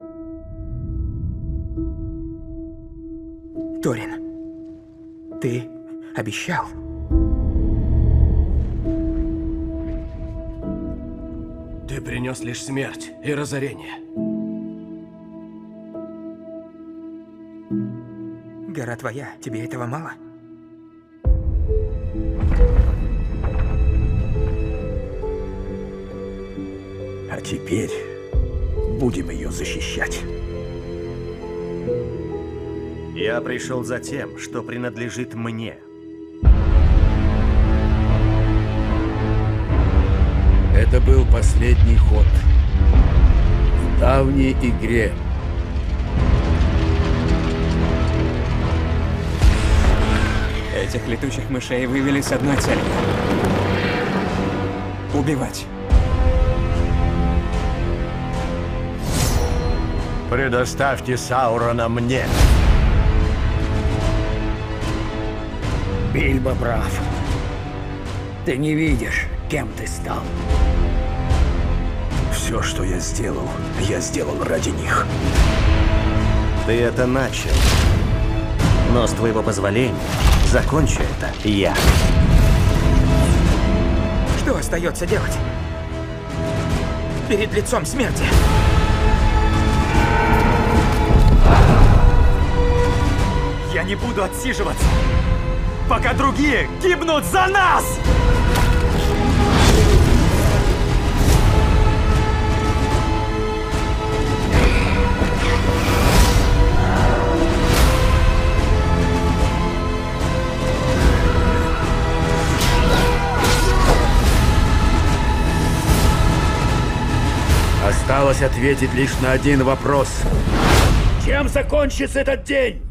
Торин, ты обещал. Ты принес лишь смерть и разорение. Гора твоя, тебе этого мало? А теперь будем ее защищать. Я пришел за тем, что принадлежит мне. Это был последний ход в давней игре. Этих летучих мышей вывели с одной целью — убивать. Предоставьте Саурона мне. Бильбо прав. Ты не видишь, кем ты стал. Все, что я сделал ради них. Ты это начал. Но с твоего позволения закончу это я. Что остается делать? Перед лицом смерти. Я не буду отсиживаться, пока другие гибнут за нас! Осталось ответить лишь на один вопрос. Чем закончится этот день?